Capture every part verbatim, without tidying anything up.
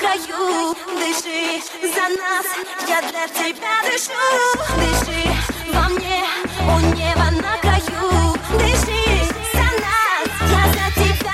краю. Дыши за нас, я для тебя дышу. Дыши во мне, у неба на краю. Дыши за нас, я за тебя.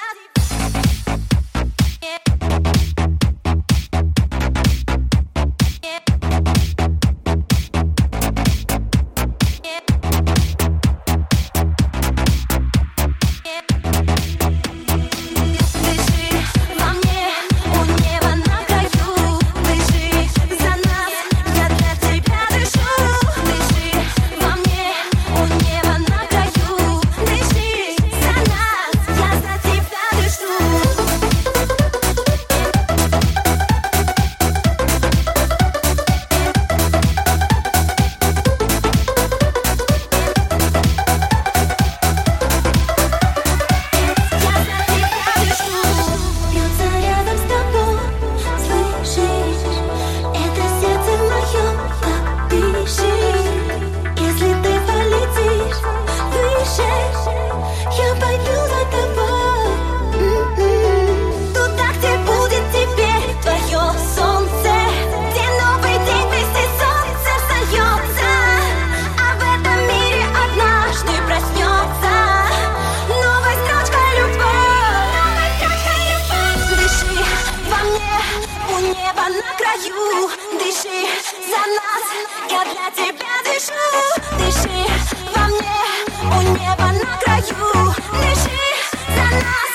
Дыши за нас, я для тебя дышу. Дыши во мне, у неба на краю. Дыши за нас.